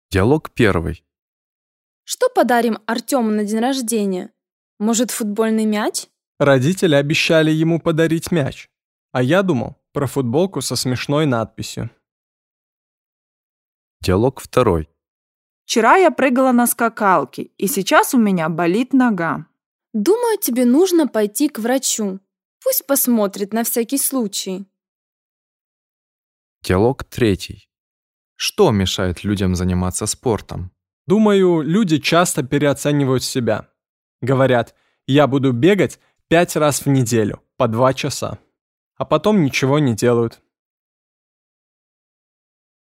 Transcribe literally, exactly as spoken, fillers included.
Диалог первый. Что подарим Артему на день рождения? Может, футбольный мяч? Родители обещали ему подарить мяч, а я думал про футболку со смешной надписью. Диалог второй. Вчера я прыгала на скакалке, и сейчас у меня болит нога. Думаю, тебе нужно пойти к врачу. Пусть посмотрит на всякий случай. Диалог третий. Что мешает людям заниматься спортом? Думаю, люди часто переоценивают себя. Говорят, я буду бегать пять раз в неделю, по два часа. А потом ничего не делают.